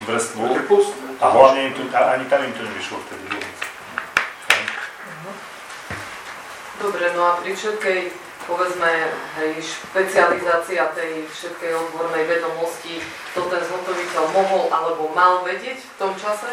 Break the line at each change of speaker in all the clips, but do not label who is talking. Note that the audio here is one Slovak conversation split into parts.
vrstvu a hlavne ani tam im to nevyšlo vtedy.
Dobre, no a pri všetkej, povedzme, špecializácia tej všetkej odbornej vedomosti, to ten zhotoviteľ mohol alebo mal vedieť v tom čase?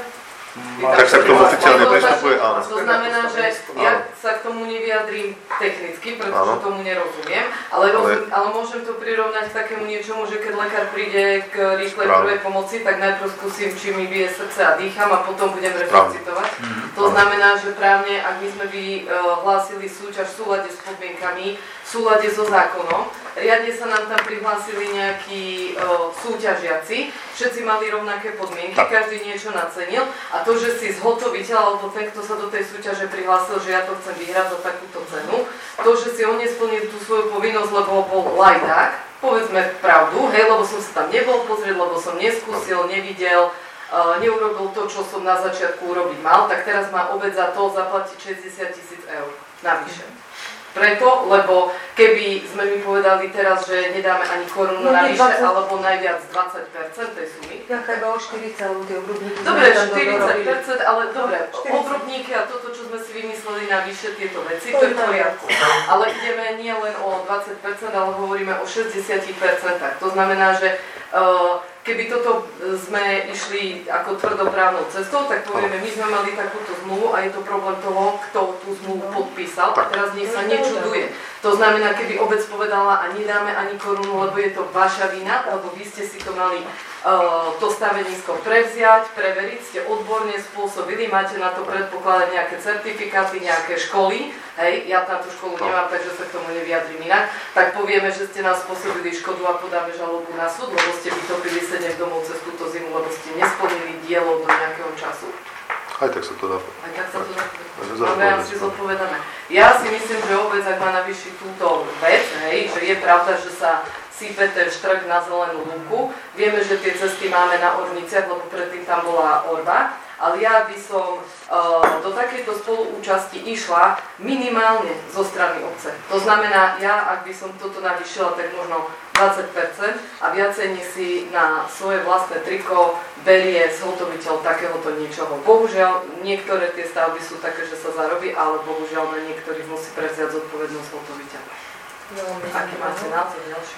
Tak sa k tomu oficiálne pristupuje, áno.
To znamená, že ja sa k tomu nevyjadrím technicky, pretože tomu nerozumiem, ale môžem to prirovnať k takému niečomu, že keď lekár príde k rýchlej prvej pomoci, tak najprv skúsim, či mi bije srdce a dýcham a potom budem resuscitovať. To znamená, že právne, ak my sme vyhlásili súťaž v súlade s podmienkami, v súlade so zákonom, riadne sa nám tam prihlásili nejakí súťažiaci, všetci mali rovnaké podmienky, každý niečo nacenil a to, že si zhotoviteľ alebo ten, kto sa do tej súťaže prihlásil, že ja to chcem vyhrať za takúto cenu, to, že si on nesplnil tú svoju povinnosť, lebo bol lajdák, povedzme pravdu, hej, lebo som sa tam nebol pozrieť, lebo som neskúsil, nevidel, neurobil to, čo som na začiatku urobiť mal, tak teraz má obec za to zaplatiť 60 000 eur navyše. Preto, lebo keby sme mi povedali teraz, že nedáme ani korunu navyše, alebo najviac 20% tej sumy.
Ja iba o 40 ľudí obrubníky.
Dobre, 40%, ale dobre, obrubníky a toto, čo sme si vymysleli navyše, tieto veci, to je v poriadku. Ale ideme nie len o 20%, ale hovoríme o 60%. To znamená, že keby toto sme išli ako tvrdoprávnou cestou, tak povieme, my sme mali takúto zmluvu a je to problém toho, kto tú zmluvu podpísal a teraz nech sa nečuduje. To znamená, keby obec povedala a nedáme ani korunu, lebo je to vaša vina, lebo vy ste si to mali to stavenisko prevziať, preveriť, ste odborne spôsobili, máte na to predpokladať nejaké certifikáty, nejaké školy, hej, ja na tú školu nemám, takže sa k tomu nevyjadrím inak, tak povieme, že ste nás spôsobili škodu a podáme žalobu na súd, lebo ste vytopili 7 domov cez túto zimu, lebo ste nesplnili dielo do nejakého času.
Aj tak sa to dá.
Aj tak sa to dá. Máme asi zodpovedané. Ja si myslím, že obec, ak má navýšiť túto vec, hej, že je pravda, že sa sype ten štrk na zelenú lúku. Vieme, že tie cesty máme na Orniciach, lebo predtým tam bola orba, ale ja by som do takejto spoluúčasti išla minimálne zo strany obce. To znamená, ja, ak by som toto navýšila, tak možno 20% a viacej nech si na svoje vlastné triko berie zhotoviteľ takéhoto niečoho. Bohužiaľ, niektoré tie stavby sú také, že sa zarobí, ale bohužiaľ na niektorých musí prevziať zodpovednosť zhotoviteľa. Aký máte názor ďalší?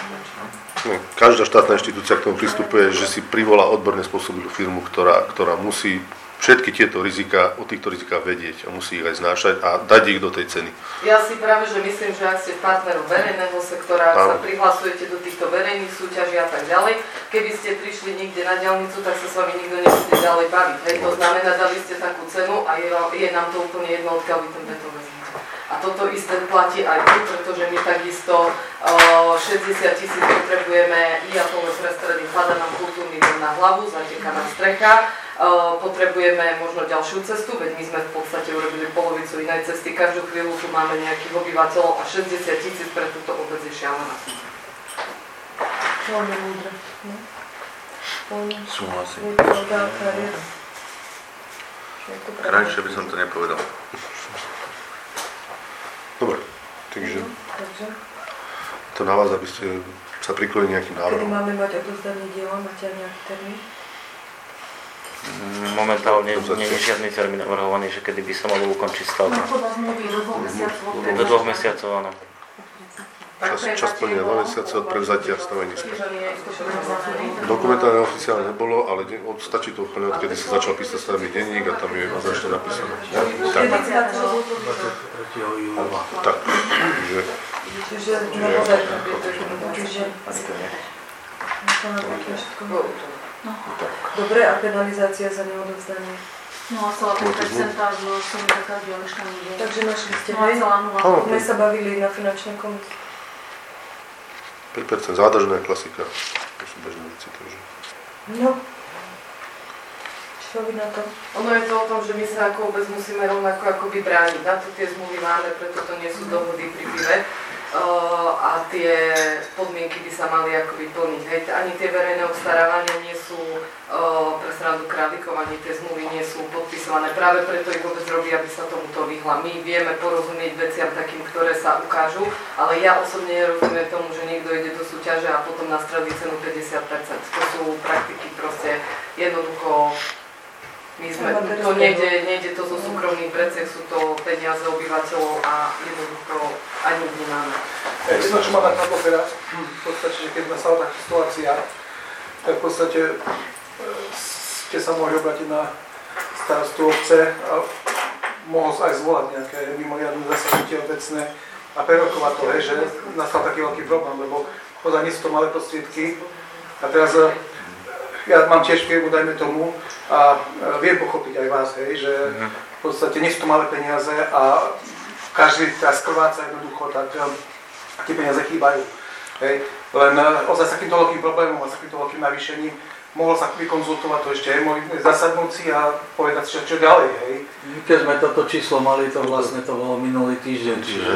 Každá štátna inštitúcia k tomu pristupuje, že si privolá odborne spôsobilú firmu, ktorá musí všetky tieto rizika, o týchto rizikách vedieť a musí ich aj znášať a dať ich do tej ceny.
Ja si práve, že myslím, že ak ste partnerom verejného sektora, ak sa prihlasujete do týchto verejných súťaží a tak ďalej, keby ste prišli niekde na diaľnicu, tak sa s vami nikto nebude ďalej baviť. Hej, to znamená, dali ste takú cenu a je nám to úplne jedno, odkiaľ vy ten betón vezmete. A toto isté platí aj tu, pretože my takisto 60 000 potrebujeme IAPové prestredy, hlada nám kultúrny dom na hlavu, zateká nám strecha, potrebujeme možno ďalšiu cestu, veď my sme v podstate urobili polovicu inej cesty, každú chvíľu tu máme nejakých obyvateľov a 60 000 pre túto obec je šialená.
Veľmi múdre.
Súhlasím. Krajšie by som to nepovedal.
Dobre, takže to na vás, aby ste sa priklonili nejakým návrhom.
Kedy máme mať odozdanie diela, máte nejaký termín?
Momentálne nie je žiadny termín navrhovaný, že kedy by sa malo ukončiť stavba. Do 2 mesiacov, áno.
Čas plnia 2 mesiace od prevzatia staveniska. Dokumentálne oficiálne nebolo, ale stačí to úplne, odkedy sa začal písať stavebný denník a tam je začne napísané. Tak.
Dobre, a penalizácia za neodovzdanie?
No a 0,5% som taká dielešná nebude.
Takže našli ste, hej? My sa bavili na finančnej komisii.
5% zádržná klasika. To sú bežné veci, takže.
No. Čo vy na to?
Ono je to o tom, že my sa ako obec musíme rovnako akoby brániť. Na to tie zmluvy máme, preto to nie sú dohody pri pive. A tie podmienky by sa mali akoby plniť. Hej, ani tie verejné obstarávania nie sú pre králikov ani tie zmluvy nie sú podpisované. Práve preto ich vôbec robí, aby sa tomuto vyhla. My vieme porozumieť veciam takým, ktoré sa ukážu, ale ja osobne nerozumiem tomu, že niekto ide do súťaže a potom nastrelí cenu 50%. To sú praktiky proste jednoducho. My sme, to nejde to zo súkromných vreciek, sú to peniaze obyvateľov a jednoducho ani nemáme.
Jedno, čo ma napadlo teraz, v podstate, že keď nastala taká situácia, tak v podstate ste sa mohli obrátiť na starostu obce a mohol sa aj zvolať nejaké mimoriadne zasadnutie obecné a prerokovať to, že nastal taký veľký problém, lebo podľa nie sú to malé prostriedky a teraz ja mám tiež firmu, dajme tomu, a viem pochopiť aj vás, hej, že v podstate nie sú to malé peniaze a každý teraz krváca jednoducho, tak tie peniaze chýbajú. Hej. Len ozaj s takýmto veľkým problémom a s takýmto veľkým navýšením mohol sa vykonzultovať to ešte aj môj zasadnúci a povedať si, čo ďalej, hej.
Keď sme toto číslo mali, to vlastne to bolo minulý týždeň, čiže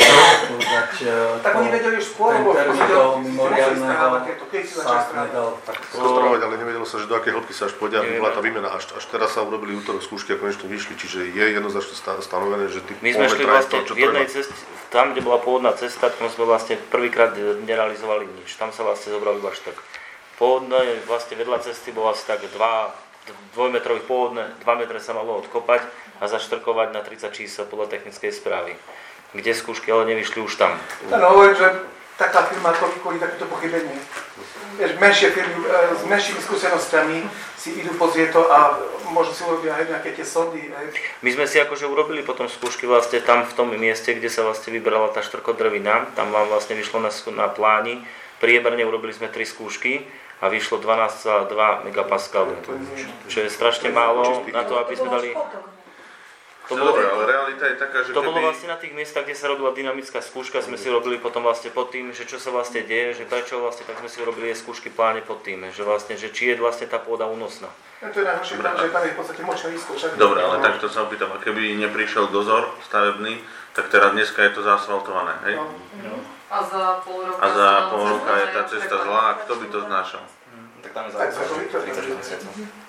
tak oni vedeli už skôr, lebo
mimoriadného sa nedal
rozprávať, ale nevedelo sa, že do akej hĺbky sa až pôjde, aby bola tá výmena. Až teraz sa urobili útorok skúšky a konečne vyšli, čiže je jednoznačne stanovené, že tých
my sme šli vlastne v jednej ceste, tam, kde bola pôvodná cesta, tam sme vlastne prvýkrát nerealizovali nič. Tam sa vlastne zobrali iba štok. Pôvodné, vlastne vedľa cesty bolo asi tak 2-metrových pôvodné, 2 metre sa malo odkopať a zaštrkovať na 30 čísel podľa technickej správy. Kde skúšky ale nevyšli už tam.
No, hovorím, že taká firma to vykoní takéto pochybenie. Menšie firmy s menšími skúsenosťami si idú pozrieť to a možno si urobia aj nejaké tie sondy.
My sme si akože urobili potom skúšky vlastne tam v tom mieste, kde sa vlastne vybrala tá štrkodrvina. Tam vám vlastne vyšlo na pláni. Priemerne urobili sme 3 skúšky a vyšlo 12,2 megapascalu, čo je strašne málo na to, aby sme dali...
Dobre, ale realita je taká, že
to bolo vlastne na tých miestach, kde sa robila dynamická skúška, sme si robili potom vlastne pod tým, že čo sa vlastne deje, že prečo vlastne tak sme si urobili aj skúšky pláne pod tým, že vlastne, že či je vlastne tá pôda únosná.
To je najhoršie, že tam je v podstate močné výskúšak.
Dobre, ale takto sa opýtam, a keby neprišiel dozor stavebný, tak teraz dneska je to zaasfaltované, hej?
A za pol roka
je tá cesta zlá, a kto by to znášal?
Tak tam je záležitosť.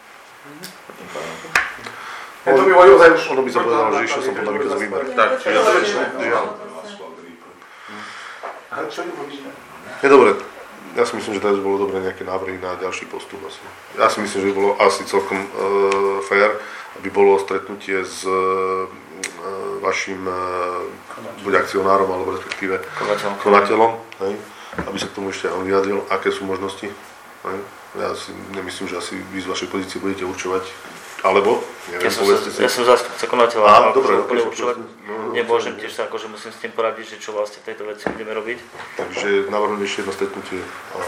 Ono by sa povedalo, že išiel som podľa výkazu výber.
Tak, čiže to väčšie.
Je dobre. Ja si myslím, že teraz bolo dobré nejaké návrhy na ďalší postup. Ja si myslím, že by bolo asi celkom fair, aby bolo stretnutie s vašim buď akcionárom, alebo respektíve konateľom, aby sa k tomu ešte on vyjadril, aké sú možnosti. Ja si nemyslím, že asi vy z vašej pozície budete určovať, alebo, neviem, povedzte si.
Ja som zástupca konateľa,
dobre,
určovať nemôžem, tiež sa akože musím s tým poradiť, že čo vlastne tejto veci budeme robiť.
Takže navrhujem ešte jedno stretnutie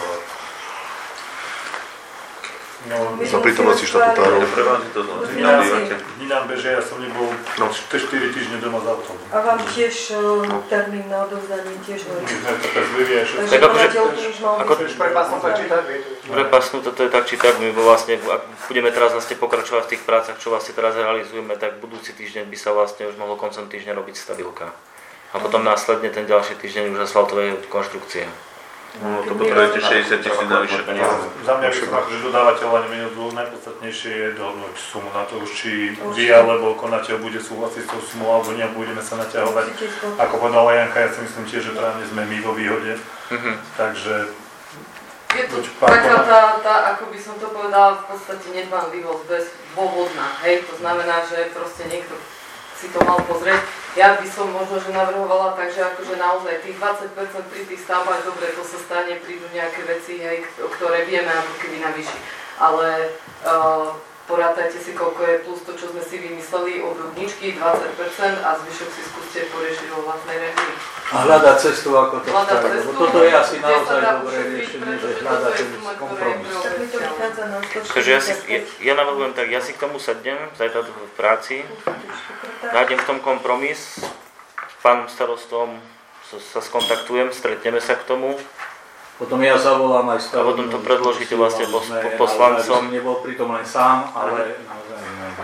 za prítomnosti štatutárov.
Dní nám bežia, ja som nebol 4 týždne doma za autom.
A vám tiež termín na odovzdanie tiež hovorí.
My sme také zvyvie, že...
Takže konateľ to už mal byť.
Prepasnú toto je tak či tak, my vlastne, ak budeme teraz vlastne pokračovať v tých prácach, čo vlastne teraz realizujeme, tak budúci týždeň by sa vlastne už mohlo koncom týždňa robiť stabilka. A potom následne ten ďalší týždeň už asfaltové konštrukcie.
No to potrebujete 60 000 navyše.
Za mňa by som akože dodávateľ ani menej dôvod, najpodstatnejšie je dohodnúť sumu na to už, či vy alebo konateľ bude súhlasiť s tou sumou, alebo nie, budeme sa naťahovať. Ako povedala Janka, ja si myslím tiež, že právne sme my vo výhode. Takže...
Je to taká tá, ako by som to povedala, v podstate nedbanlivosť bezdôvodná, hej? To znamená, že proste niekto si to mal pozrieť. Ja by som možno, že navrhovala tak, že akože naozaj tých 20% pri tých stavbách, dobre, to sa stane, prídu nejaké veci, hej, ktoré vieme ako keby navýšiť. Ale porátajte si, koľko je plus to, čo sme si vymysleli, obrubničky 20% a zvyšok si skúste poriešiť vo vlastnej režii.
A hľadať cestu, ako to spraviť, lebo toto je asi naozaj dobré riešenie, že hľadať ten kompromis.
Tak mi to vychádza na to,
Takže ja navrhujem tak, ja si k tomu sednem, zajtra v práci, nájdem v tom kompromis, s pánom starostom sa skontaktujem, stretneme sa k tomu.
Potom ja zavolám aj
a potom to predložíte vlastne poslancom.
Ale nebol pritom len sám, ale naozaj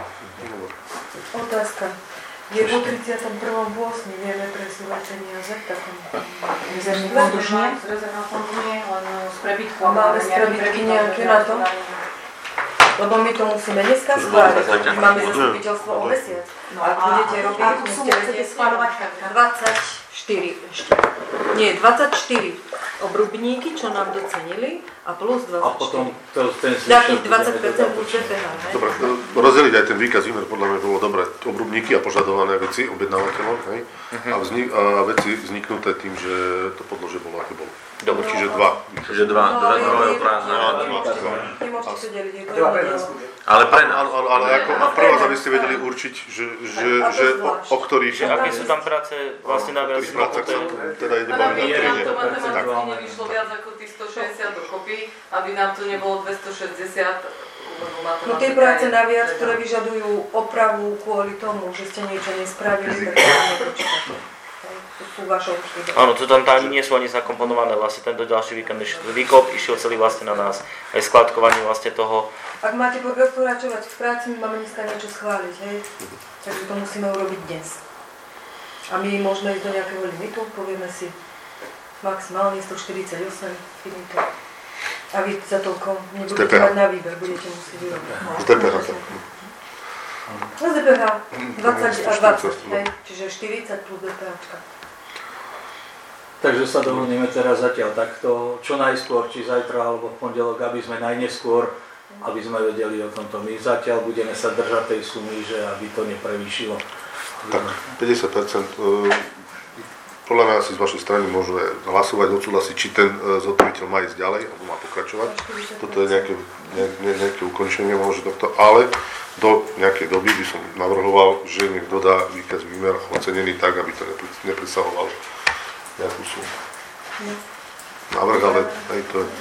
Otázka. Je po 31.8. vieme presúvať peniaze v takom
Rezervný fond už nie, z rezervného fondu nie, len z prebytku.
Máme z prebytky nejaké na to? Lebo my to musíme dneska schváliť. Máme zastupiteľstvo o mesiac.
No
ak budete robiť,
akú sumu chcete schváľovať?
24 ešte. Nie, 24 obrubníky, čo nám docenili, a plus 24.
A potom ten
takých 20% plus DPH.
Dobre, rozdeliť aj ten výkaz výmer, podľa mňa bolo dobré. Obrubníky a požadované veci objednávateľom, hej? A veci vzniknuté tým, že to podložie bolo, aké bolo. Dobre, čiže dva.
Čiže dva prázdne.
Nemôžete to deliť, je to
Dva pre nás bude.
Ale pre nás.
Ale ako prvá, aby ste vedeli určiť, že o ktorých...
Že aké sú tam práce vlastne najviac zlokoté.
Teda ide
Ale
baviť.
aby to matematicky nevyšlo viac ako tých 160 dokopy, aby nám to nebolo 260.
No tie práce naviac, ktoré vyžadujú opravu kvôli tomu, že ste niečo nespravili, tak to nepočítate.
Áno, to tam nie sú ani zakomponované, vlastne tento ďalší víkend výkop išiel celý vlastne na nás, aj skladkovanie vlastne toho.
Ak máte pokračovať v práci, my máme dneska niečo schváliť, hej? Takže to musíme urobiť dnes. A my môžeme ísť do nejakého limitu, povieme si maximálne 148, finito. A vy za toľko nebudete mať na výber, budete musieť vyrobiť.
Z DPH.
Z DPH 20 a 20, hej? Čiže 40 plus DPH.
Takže sa dohodneme teraz zatiaľ takto, čo najskôr, či zajtra alebo v pondelok, aby sme najneskôr, aby sme vedeli o tomto. My zatiaľ budeme sa držať tej sumy, že aby to neprevýšilo.
Tak 50%, podľa mňa asi z vašej strany môže hlasovať, odsúhlasiť, či ten zhotoviteľ má ísť ďalej, alebo má pokračovať. Toto je nejaké ukončenie, môže tohto, ale do nejakej doby by som navrhoval, že nech dodá výkaz výmer ocenený tak, aby to nepresahoval nejakú sumu. Návrh, ale aj to je...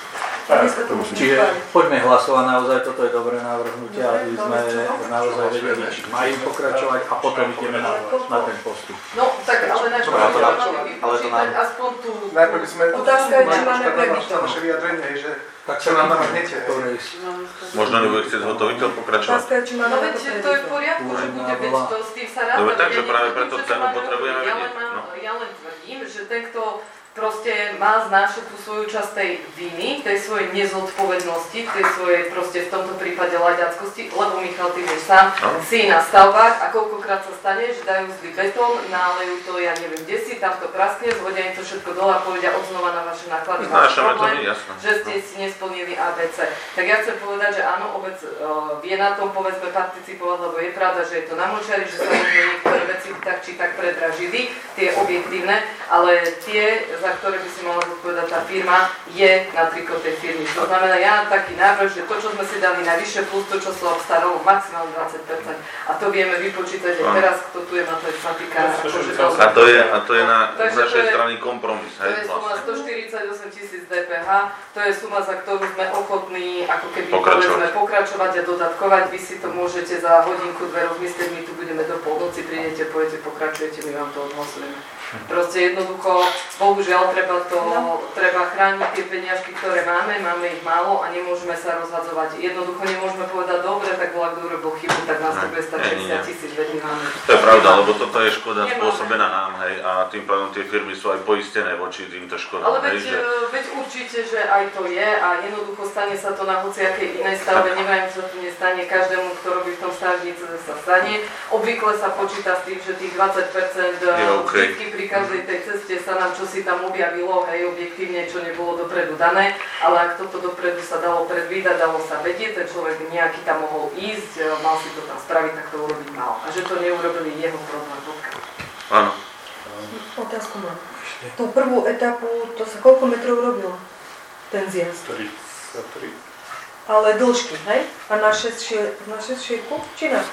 Čiže poďme hlasovať naozaj, toto je dobré navrhnutie, aby sme naozaj vedeli, či majú pokračovať a potom ideme na ten postup.
No, tak ale najprv mali vypočítať aspoň tú...
Najprv by sme...
Otázka je, či máme prebytok.
Naše vyjadrenie, že
tak
sa nám navrhnete.
Možno nebude chcieť zhotoviteľ pokračovať.
Otázka je, či máme
no veď to je v poriadku, že bude, veď to s tým sa ráta.
Dobre, takže práve preto cenu potrebujeme vedieť.
Ja len tvrdím, že ten, kto proste má znášať tú svoju časť tej viny, tej svojej nezodpovednosti, tej svojej proste v tomto prípade laďackosti, lebo Michal, ty vieš sám, si na stavbách a koľkokrát sa stane, že dajú zlý betón, nálejú to, ja neviem, kde si, tam to praskne, zhodia im to všetko dole a povedia odznova na vaše náklady, váš problém, že ste si nesplnili ABC. Tak ja chcem povedať, že áno, obec vie na tom, povedzme, participovať, lebo je pravda, že je to na močari, že sa možno niektoré veci tak či tak predražili, tie objektívne, ale tie, za ktoré by si mala zodpovedať tá firma, je na triko tej firmy. To znamená, ja mám taký návrh, že to, čo sme si dali navyše, plus to, čo sa obstaralo, maximálne 20%. A to vieme vypočítať aj teraz, kto tu je matematika.
A to je na našej strany kompromis.
To je suma 148 000 DPH, to je suma, za ktorú sme ochotní ako keby pokračovať a dodatkovať. Vy si to môžete za hodinku, dve rozmyslieť, my tu budeme do polnoci, prídete, pôjdete, pokračujete, my vám to odhlasujeme. Proste jednoducho, bohužiaľ, treba chrániť tie peniažky, ktoré máme ich málo a nemôžeme sa rozhadzovať. Jednoducho nemôžeme povedať, dobre, tak bola, kto urobil chybu, tak nás to bude stať 60 000, veď my máme.
To je pravda, lebo toto je škoda spôsobená nám, hej, a tým pádom tie firmy sú aj poistené voči týmto škodám.
Ale veď určite, že aj to je a jednoducho stane sa to na hociakej inej stavbe, neviem, čo sa tu nestane, každému, kto robí v tom stavebnice, sa stane. Obvykle sa počíta s tým, že tých 20% vždycky pri každej tej ceste sa nám čosi tam objavilo, hej, objektívne, čo nebolo dopredu dané, ale ak toto dopredu sa dalo predvídať, dalo sa vedieť, ten človek nejaký tam mohol ísť, mal si to tam spraviť, tak to urobiť mal. A že to neurobili jeho problém.
Áno.
Otázku mám. Tú prvú etapu, to sa koľko metrov robilo? Ten zjazd?
33.
Ale dĺžky, hej? A na 6 šírku? Či na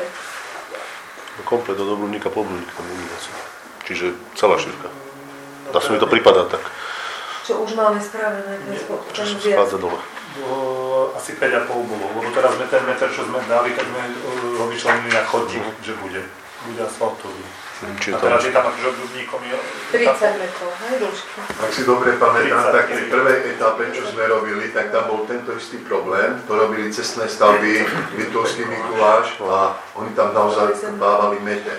5?
Komplet od obrubníka po obrubník tam nie asi. Čiže celá šírka. Dá sa mi to pripadá tak.
Čo už máme spravené, ten zjazd?
Schádza dole.
Asi 5,5 bolo, lebo teraz sme ten meter, čo sme dali, tak sme ho vyčlenili na chodník, že bude asfaltový. A teraz je tam akože obrubníkom
30 metrov, hej, dĺžky.
Ak si dobre pamätám, tak v prvej etape, čo sme robili, tak tam bol tento istý problém. To robili cestné stavby, Litovský Mikuláš a oni tam naozaj dávali meter.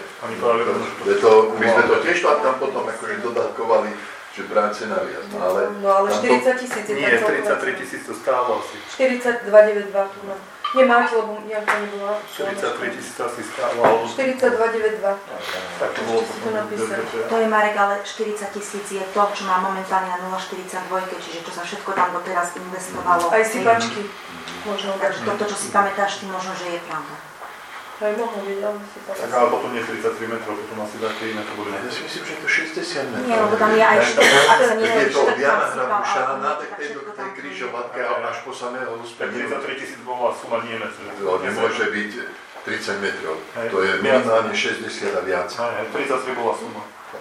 My sme to tiež tam potom akože dodatkovali, že práce naviac.
No ale 40 000 je
nie, 33 000 to stálo asi.
42,92 tu. Nemáte, lebo Janka nebola.
43 000 asi stálo.
42,92.
Tak to bolo
si to napísať.
To je, Marek, ale 40 000 je to, čo má momentálne na 0,42, čiže čo sa všetko tam doteraz investovalo.
Aj sypačky. Možno.
Takže toto, čo si pamätáš, ty možno, že je pravda.
Aj mohol byť, ale si
tak ale potom nie 33 metrov, potom asi také iné to bude.
Ja si myslím, že je to 60 metrov.
Nie, lebo tam je aj 4, ak sa nie
je to od Jana Hrabušána, tak tej križovatke až po samého úspechu.
33 000 bola suma, nie metrov.
To nemôže byť 30 metrov. To je minimálne 60 a viac.
33 bola suma.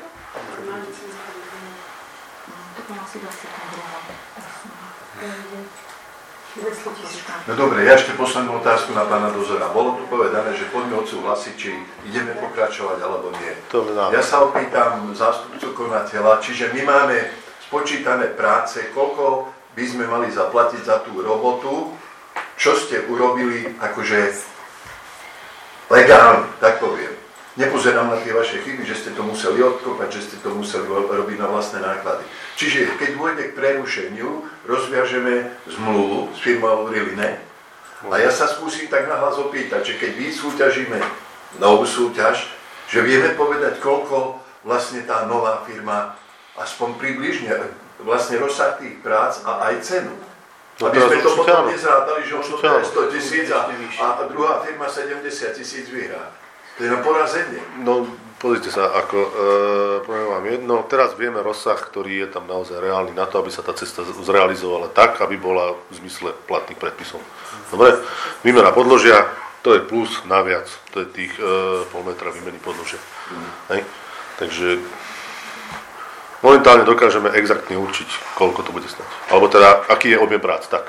To bolo asi 22.
No dobre, ja ešte poslednú otázku na pána dozora. Bolo tu povedané, že poďme odsúhlasiť, či ideme pokračovať alebo nie. Ja sa opýtam zástupcu konateľa, čiže my máme spočítané práce, koľko by sme mali zaplatiť za tú robotu, čo ste urobili akože legálne, tak poviem. Nepozerám na tie vaše chyby, že ste to museli odkopať, že ste to museli robiť na vlastné náklady. Čiže keď dôjde k prerušeniu, rozviažeme zmluvu s firmou Riline a ja sa skúsim tak nahlas opýtať, že keď vysúťažíme novú súťaž, že vieme povedať, koľko vlastne tá nová firma, aspoň približne, vlastne rozsah tých prác a aj cenu. Aby sme to potom nezrátali, že ono to je 100 000 a druhá firma 70 000 vyhrá. To je na porazenie.
No, pozrite sa, ako poviem vám jedno, teraz vieme rozsah, ktorý je tam naozaj reálny na to, aby sa tá cesta zrealizovala tak, aby bola v zmysle platných predpisov. Dobre, výmena podložia, to je plus naviac, to je tých pol metra výmeny podložia. Hej? Takže momentálne dokážeme exaktne určiť, koľko to bude stať. Alebo teda, aký je objem prác, tak.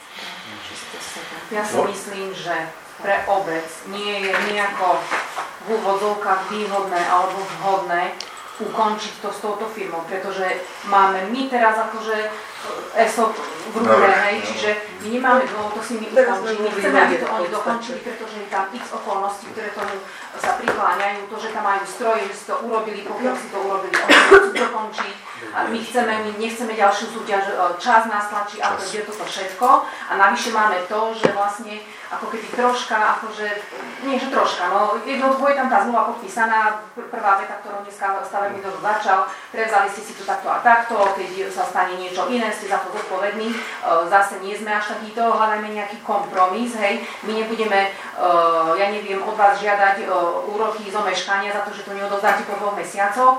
Ja si myslím, že pre obec nie je nejako v úvodzovkách výhodné alebo vhodné ukončiť to s touto firmou, pretože máme my teraz akože ESOP v ruke, hej, čiže my nemáme dôvod to s nimi ukončiť. My chceme, aby to oni dokončili, pretože je tam x okolností, ktoré tomu sa prikláňajú, to, že tam majú stroje, že si to urobili, pokiaľ si to urobili, oni to chcú dokončiť. A my nechceme ďalšiu súťaž, čas nás tlačí a to je toto všetko. A navyše máme to, že vlastne ako keby troška, akože, nie že troška, no jednoducho je tam tá zmluva podpísaná, prvá veta, ktorou dneska stavebný dozor začal, prevzali ste si to takto a takto, keď sa stane niečo iné, ste za to zodpovední, zase nie sme až takýto, hľadajme nejaký kompromis, hej, my nebudeme, ja neviem, od vás žiadať úroky z omeškania za to, že to neodovzdáte po 2 mesiacoch,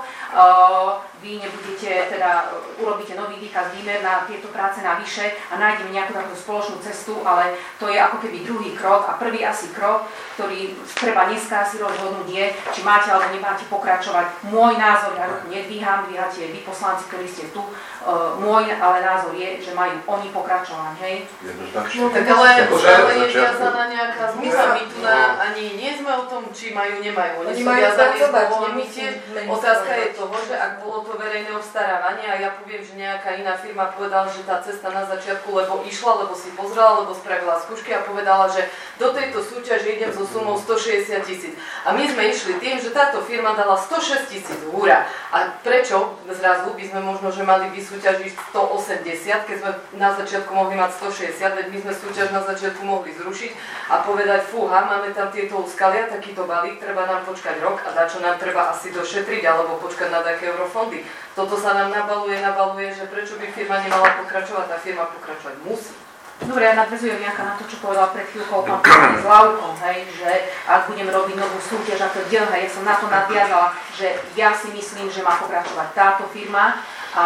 vy nebudete, teda urobíte nový výkaz výmer na tieto práce navyše a nájdeme nejakú takú spoločnú cestu, ale to je ako keby druhý krok a prvý asi krok, ktorý treba dneska si rozhodnúť je, či máte alebo nemáte pokračovať. Môj názor, ja ruku nedvíham, dvíhate vy poslanci, ktorí ste tu, môj ale názor je, že majú oni pokračovať, hej?
No tak ale je viazaná nejaká zmysla, my tu ani nie sme o tom, či majú, nemajú. Oni sú viazaní zmluvou, my tiež, otázka je toho, že ak bolo to verejné obstarávanie a ja poviem, že nejaká iná firma povedala, že tá cesta na začiatku, lebo išla, lebo si pozrela, lebo spravila skúšky a povedala, že do tejto súťaže idem so sumou 160 000. A my sme išli tým, že táto firma dala 106 000, hurá. A prečo zrazu by sme možno, že mali vysúťažiť 180, keď sme na začiatku mohli mať 160, veď my sme súťaž na začiatku mohli zrušiť a povedať, fúha, máme tam tieto úskalia, takýto balík, treba nám počkať rok a dačo nám treba asi došetriť, alebo počkať na také eurofondy. Toto sa nám nabaluje, že prečo by firma nemala pokračovať, tá firma pokračovať musí.
Dobre, ja nadväzujem nejaká na to, čo povedal pred chvíľkou pán s Laukom, hej, že ak budem robiť novú súťaž ako diel, hej, ja som na to nadviazala, že ja si myslím, že má pokračovať táto firma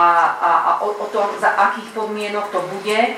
a o tom, za akých podmienok to bude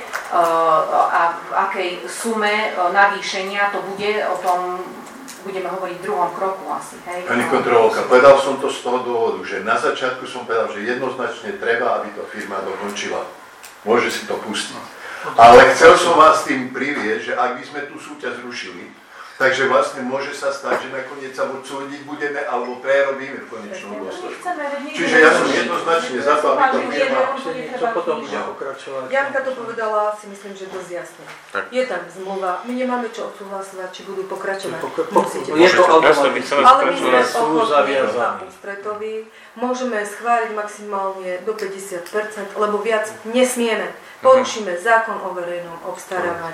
a v akej sume navýšenia to bude, o tom budeme hovoriť v druhom kroku asi, hej.
Pani kontrolka, povedal som to z toho dôvodu, že na začiatku som povedal, že jednoznačne treba, aby to firma dokončila. Môže si to pustiť. Ale chcel som vás tým priviesť, že ak by sme tú súťaž zrušili, takže vlastne môže sa stať, že nakoniec sa buď súdiť budeme, alebo prerobíme v konečnom dôsledku. Čiže ja som jednoznačne za to, aby to firma...
Čo potom bude pokračovať?
Janka to povedala, si myslím, že dosť jasne. Je tam zmluva, my nemáme čo odsúhlasovať, či budú pokračovať.
Je to automatické.
Ale my sme ochotní na ústretoví, môžeme schváliť maximálne do 50%, lebo viac nesmieme. Porušíme zákon o verejnom obstarávaní.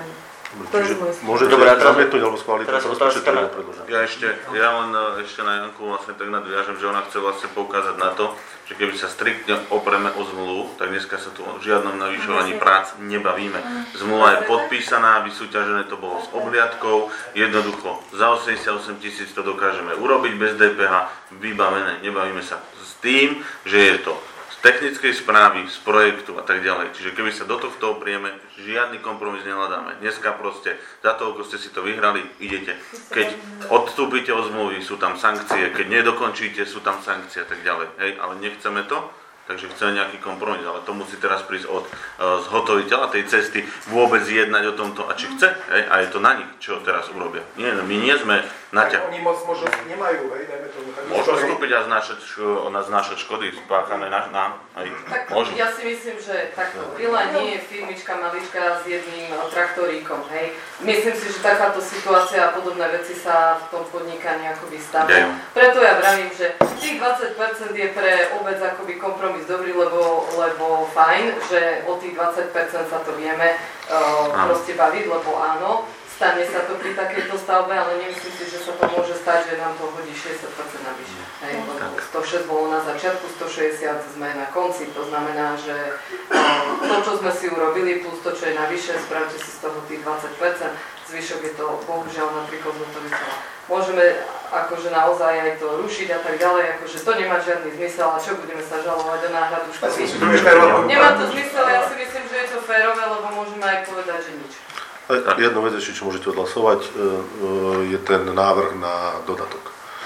Môžete zamietnúť alebo schváliť ten rozpočet, ktorý bol predložený.
Ja len ešte na Janku vlastne tak nadviažem, že ona chce vlastne poukázať na to, že keby sa striktne opreme o zmluvu, tak dneska sa tu o žiadnom navyšovaní prác nebavíme. Zmluva je podpísaná, vysúťažené to bolo s obhliadkou, jednoducho za 88 000 to dokážeme urobiť bez DPH, vybavené, nebavíme sa s tým, že je to technickej správy, z projektu a tak ďalej. Čiže keby sa do tohto oprieme, žiadny kompromis nehľadáme. Dneska proste, za to, ako ste si to vyhrali, idete. Keď odstúpite od zmluvy, sú tam sankcie, keď nedokončíte, sú tam sankcie a tak ďalej. Hej, ale nechceme to, takže chceme nejaký kompromis, ale to musí teraz prísť od zhotoviteľa tej cesty vôbec jednať o tomto a či chce, hej, a je to na nich, čo teraz urobia. Nie, my nie sme na ťa.
Oni moc možnosť nemajú, hej, dajme tomu.
Môžu vstúpiť a znášať škody spáchané nám.
Tak ja si myslím, že takto Vila nie je firmička malička s jedným traktoríkom, hej. Myslím si, že takáto situácia a podobné veci sa v tom podnikaní akoby stavia. Preto ja vravím, že tých 20% je pre obec akoby kompromis dobrý, lebo fajn, že o tých 20% sa to vieme proste baviť, lebo áno, stane sa to pri takejto stavbe, ale nemyslím si, že sa to môže stať, že nám to hodí 60% navyše. Lebo 106 bolo na začiatku, 160 sme na konci, to znamená, že to, čo sme si urobili, plus to, čo je navyše, spravte si z toho tých 20%, zvyšok je to bohužiaľ napríklad zhotoviteľa. Môžeme akože naozaj aj to rušiť a tak ďalej, akože to nemá žiadny zmysel a čo budeme sa žalovať do náhradu škody. Nemá to zmysel, ja si myslím, že je to férové, lebo môžeme aj povedať, že nič.
Jednu vec ešte, čo môžete odhlasovať, je ten návrh na dodatok.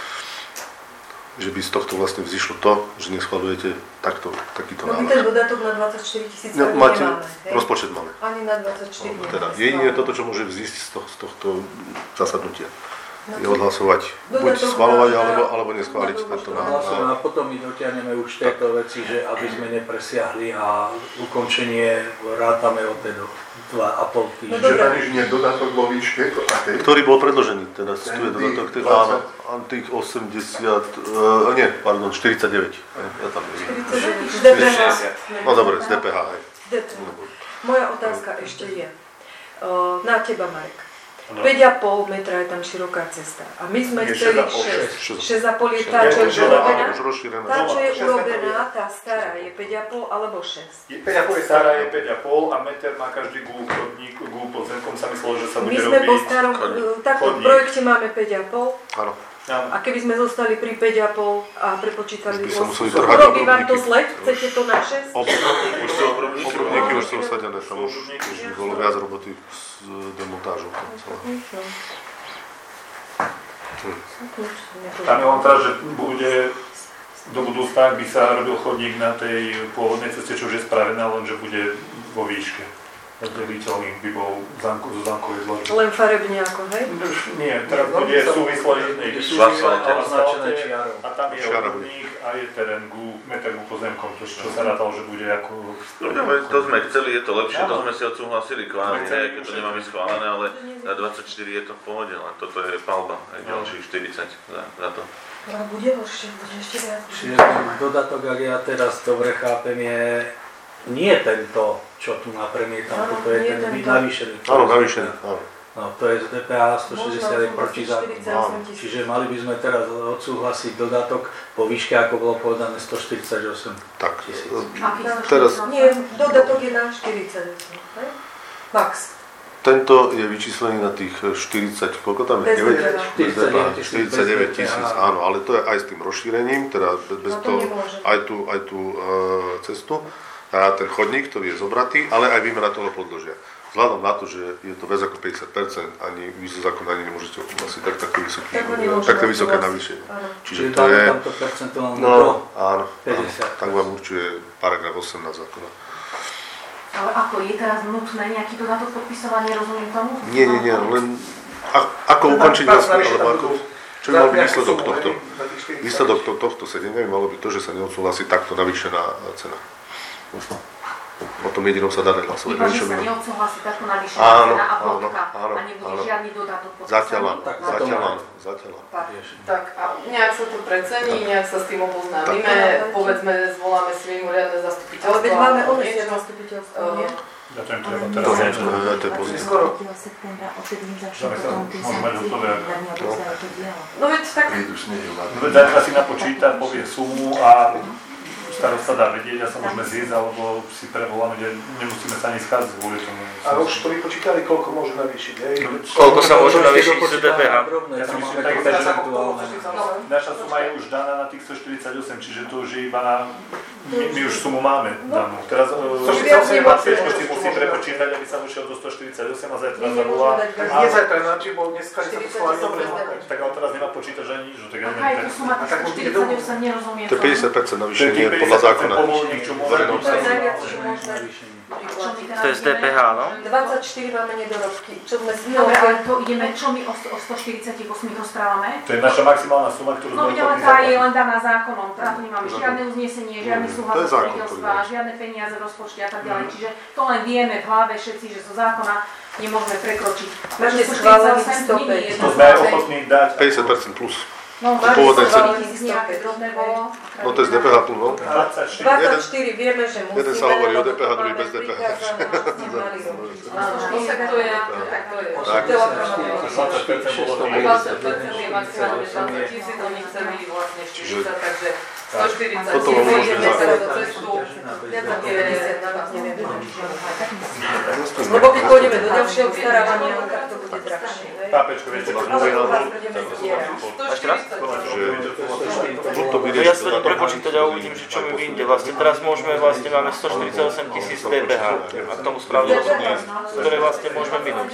Že by z tohto vlastne vzýšlo to, že neschvaľujete takýto návrh.
No my ten dodatok na 24 000
máte,
nemáme.
rozpočet máme.
Ani na 24 nemáme.
Teda jedine toto, čo môže vzísť z tohto zasadnutia. Je odhlasovať, buď schvaľovať, alebo neschváliť tento návrh.
A potom my dotiahneme už tieto veci, že aby sme nepresiahli a ukončenie rátame od tej 2,5 týždňa.
Čiže tam nie je dodatok vo výške,
ktorý bol predložený, teda tu je dodatok, tých 80, nie, pardon, 49. Ja tam neviem.
49.
No dobre, z DPH.
Moja otázka ešte je na teba, Marek. 5,5 metra je tam široká cesta. A my sme chceli 6,5 je tá, čo je urobená. Tá, čo je urobená, tá stará je 5,5 alebo 6.
5,5 je stará, je 5,5 a meter má každý gól chodník, gól pod zemkom sa myslelo, že sa bude robiť.
My sme po starom, takto v projekte máme 5,5.
Áno.
A keby sme zostali pri 5,5 a prepočítali urobí vám to zle? Chcete to na 6?
Obrubníky už sú usadené, tam už bolo viac roboty s demontážou.
Tam je len teda, že bude do budúcna, ak by sa robil chodník na tej pôvodnej ceste, čo už je spravené, len že bude vo výške. Deliteľný by bol zo zámkovej zložky.
Len farebne ako, hej?
Nie, teraz bude súvislo jednej
označené čiarou.
A tam je obrubník a je terén meter pozemkom, čo sa rátalo, že bude ako...
To sme chceli, je to lepšie, to sme si odsúhlasili kvázi, keď to nemáme schválené, ale na 24 je to v pohode, len toto je palba, aj ďalších 40 za to.
A bude horšie, bude ešte viac.
Čiže dodatok, ak ja teraz dobre chápem, je nie tento, čo tu napremietam, to je ten navýšený.
Áno, navýšený.
No, to je z DPH 160 proti zákonu. Čiže mali by sme teraz odsúhlasiť dodatok po výške, ako bolo povedané, 148 000.
Teraz...
Nie, dodatok je na 48, max.
Tento je vyčíslený na tých 40, koľko tam je? 49 000, áno, ale to je aj s tým rozšírením, teda bez toho, aj tú cestu. A ten chodník, ktorý je zobratý, ale aj výmera toho podložia. Vzhľadom na to, že je to viac ako 50%, ani vy zo zákona ani nemôžete asi také vysoké navýšenie.
Čiže to je...
Áno, tak vám určuje paragraf 18 zákona.
Ale ako, je teraz nutné nejaký dodatok podpisovania, rozumiem tomu?
Nie, len ako ukončiť vlastne, alebo ako... Čo by mal byť výsledok tohto? Výsledok tohto sedenia by malo byť to, že sa neodsúhlasí takto navýšená cena. O tom jedinom sa dá hlasovať.
Iba, že sa neodsúhlasí takto navýšená cena a bodka a nebude žiadny dodatok podpísaný?
Zatiaľ.
Tak a nejak sa to precení, nejak sa s tým oboznámime, povedzme, zvoláme si mimoriadne zastupiteľstvo.
Ale veď máme zastupiteľstvo, nie?
Ja to im treba teraz.
To je pozitívne.
No veď tak...
Zajtra si napočíta, povie sumu a starosta dá vedieť a sa môžeme zísť, alebo si prevoláme, že nemusíme sa ani schádzať kvôli tomu.
A už to vypočítali, koľko môžu navýšiť, hej?
Koľko sa môžu navýšiť z DPH?
Ja si myslím, tak naša suma je už daná na tých 148, čiže to už je iba na... My už sumu máme danú. Teraz Pečko si musí prepočítať, aby sa vošiel do 148 a zajtra zavolá.
Nie zajtra, ináč, bo dneska sa to schválne dobre.
Tak ale teraz nemá počítať ani nič.
Aká je to suma tých 148, nerozumiem.
To je 50% navýšenie podľa zákona.
To je z DPH, no?
24 máme nedorobky, čo sme si...
Dobre, ale to ideme, čo my o 148 rozprávame?
To je naša maximálna suma, ktorú
No
sme
ale tá je len daná zákonom, teda tu nemáme žiadne uznesenie, žiadny súhlas zastupiteľstva, žiadne peniaze v rozpočte a tak ďalej. Čiže to len vieme v hlave všetci, že zo zákona nemôžeme prekročiť.
Máte schválených 105.
To sme aj ochotní dať.
50% plus.
No, pôvodné ceny. Nejaké drobné bolo.
No to je z DPH plus, no?
24 vieme, že musíme.
Jeden sa hovorí o DPH, druhý bez DPH.
No tak to je,
Tak.
20% je maximálne 20 000, oni chceli vlastne 40, takže 140
Toto vám môžeme
ideme sa do cestu,
Lebo keď pôjdeme do ďalšieho obstarávania, tak to bude drahšie.
Pápečko, viete, čo to je?
Ešte raz?
No
ja sa idem prepočítať a uvidím, že čo mi vyjde. Vlastne teraz môžeme, vlastne máme 148 000 DPH a k tomu správne rozumiem, ktoré vlastne môžeme minúť.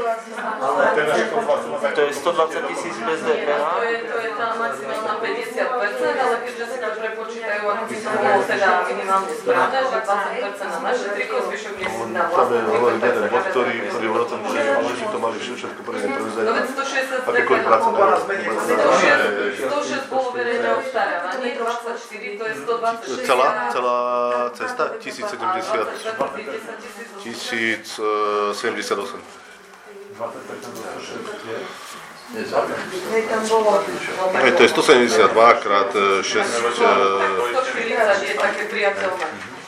To je 120 000 bez DPH.
To je tá maximálna 50%, ale keďže si to prepočítajú, ako by to bolo teda minimálne správne, že 20% na naše triko, zvyšok nie si na
Tam je
vlastné.
hovorí jeden bod, ktorý hovorí o tom, že to mali všetko prvé prevzať.
No veď 160
Akékoľvek práce na
106 bolo verejné obstarávanie, 24 to je 126.
Celá cesta? 1078. To je 172 krát 6.
140 je také priateľné.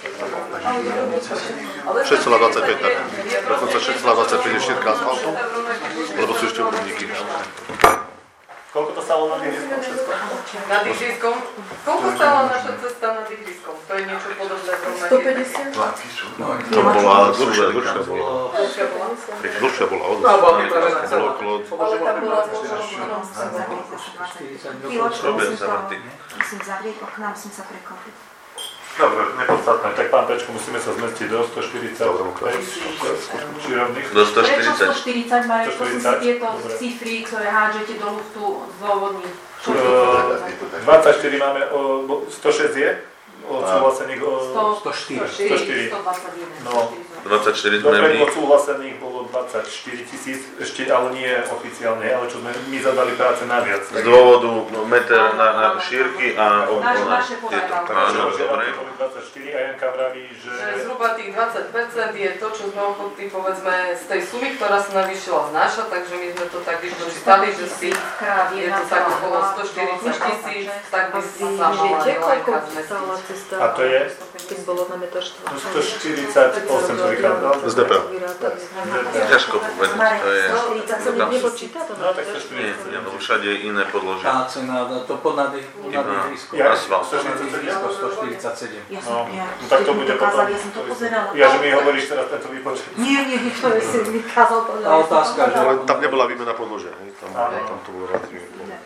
6,25 tak. Dokonca 6,25 je šírka asfaltu, lebo sú ešte obrovníky.
Koľko to stalo na Dyhriskom všetko?
Na Dyhriskom? Koľko stala naša cesta na Dyhriskom? To je niečo podobné v rovnaké.
150?
To bola dlhšia bola. Dlhšia bola od nás. Bolo okolo...
Ale tam bola
Musím zavrieť okná, musím sa preklopiť.
Dobre, nepodstatné. Tak pán Pečko, musíme sa zmestiť do 145 čirovných.
Do
Prečo
140.
140, Marek, to sú si tieto cifry, ktoré hádžete do luftu zdôvodní.
24 máme, 106 je? Odsúhlasených 104.
121.
No.
24 sme
Dobre,
my.
odsúhlasených bolo 24 000, ešte ale nie oficiálne, ale čo sme my zadali práce naviac.
Z dôvodu meter na šírky a
Naše
tieto.
podávky.
Áno, dobre.
24 a Janka vraví, že...
Zhruba tých 20% je to, čo sme ochotní, povedzme, z tej sumy, ktorá sa navýšila znáša, takže my sme to tak vypočítali, že si je to tak okolo 140 000, tak by sa mala
Viete, koľko
Jelenka zmestiť.
stála cesta?
A to je?
Keď bolo na meter
148 to vychádza.
Z DPH.
Ťažko povedať, to je...
To sa nepočíta?
No tak 140.
Nie, lebo všade je iné podložie.
Tá cena, to pod Dyhriskom.
Asfalt.
147.
Ja
No,
som, ja,
tak to
ste mi
bude
dokázali,
potom.
ja som to pozerala.
Ja, že mi hovoríš teraz tento výpočet.
Nie, to si vykázal to.
Tá otázka, že...
Ale tam nebola výmena podložia. Tam to bolo relatívne.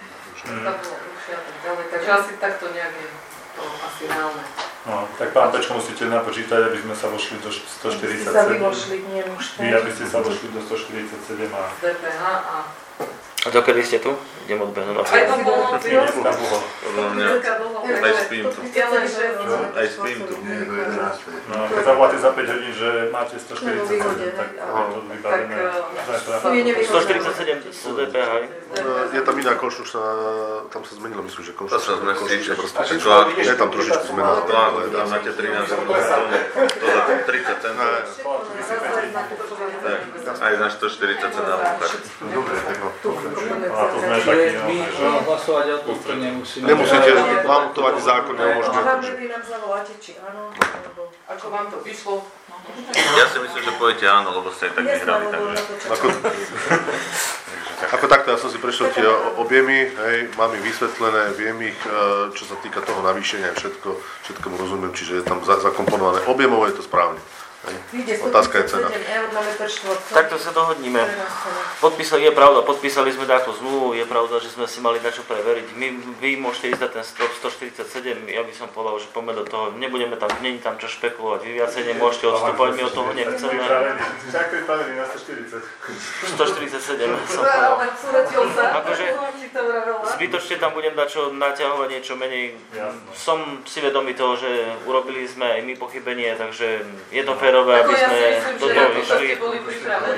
Takže asi takto nejak je to asi reálne.
No, tak pán Pečko, musíte napočítať, aby sme sa vošli do 147.
Sa vyvošli, nie už.
Vy, aby ste sa vošli do 147 a...
DPH a...
A dokedy ste tu? Idem odbehnúť na
Aj to bolo
Dneska bolo.
Podľa mňa aj spím tu. Aj spím tu.
No, keď zavoláte za 5 hodín, že máte 147, tak to vybavené.
147 sú DPH.
Je tam iná konštručná, tam sa zmenilo, myslím, že
To sa zmestí, že
je tam trošičku zmena.
tam máte 13 to za 30 centov. Aj na 140 cenách.
Dobre, tak no.
A to sme takí,
My
no.
hlasovať o tom, to nemusíme.
Nemusíte, vám to ani zákon
Ale
neumožňuje.
hlavne vy nám zavoláte, či áno, alebo...
Ako vám to vyšlo?
Ja si myslím, že poviete áno, lebo ste aj tak vyhrali.
Ako takto, ja som si prešiel tie objemy, hej, mám ich vysvetlené, viem ich, čo sa týka toho navýšenia, všetkomu rozumiem, čiže je tam zakomponované. Objemovo je to správne. Otázka je cena.
Takto sa dohodníme. Je pravda, podpísali sme takú zmluvu, je pravda, že sme si mali na čo preveriť. Vy môžete ísť na ten strop 147, ja by som povedal, že poďme do toho, nebudeme tam, není tam čo špekulovať, vy viacej nemôžete odstúpať, my od toho nechceme.
Však to je pravený na 140.
147 som povedal. Akože zbytočne tam budem dať čo naťahovať niečo menej. Som si vedomý toho, že urobili sme aj my pochybenie, takže je to férové, aby sme do toho išli.